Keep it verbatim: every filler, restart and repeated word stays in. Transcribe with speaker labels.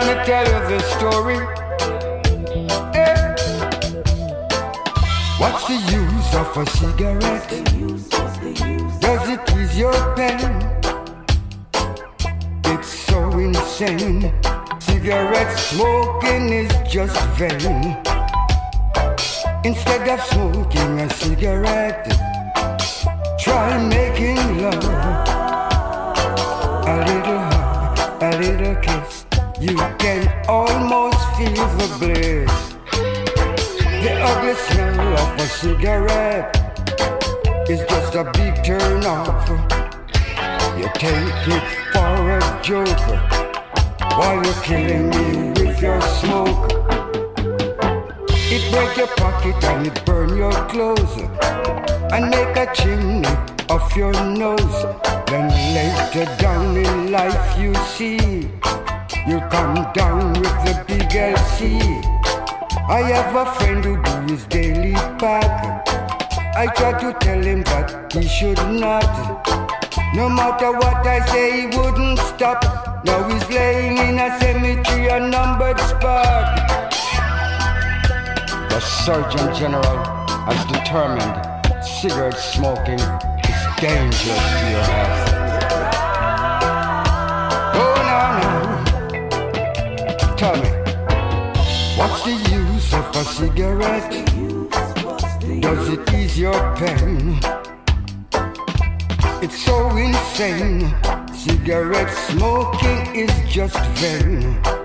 Speaker 1: me tell you the story. Eh. What's the use of a cigarette? Does it ease your pain? It's so insane. Cigarette smoking is just vain. Instead of smoking a cigarette, try making love. A little hug, a little kiss, you can almost feel the bliss. The ugly smell of a cigarette is just a big turn off. You take it for a joke while you're killing me with your smoke. It break your pocket and it burn your clothes and make a chimney of your nose. Then later down in life you see you come down with the big L C. I have a friend who do his daily pack. I try to tell him that he should not. No matter what I say, he wouldn't stop. Now he's laying in a cemetery, a numbered spot. The Surgeon General has determined cigarette smoking is dangerous to your health. Oh, no, no. Tell me, what's the use of a cigarette? Does it ease your pain? It's so insane. Cigarette smoking is just vain.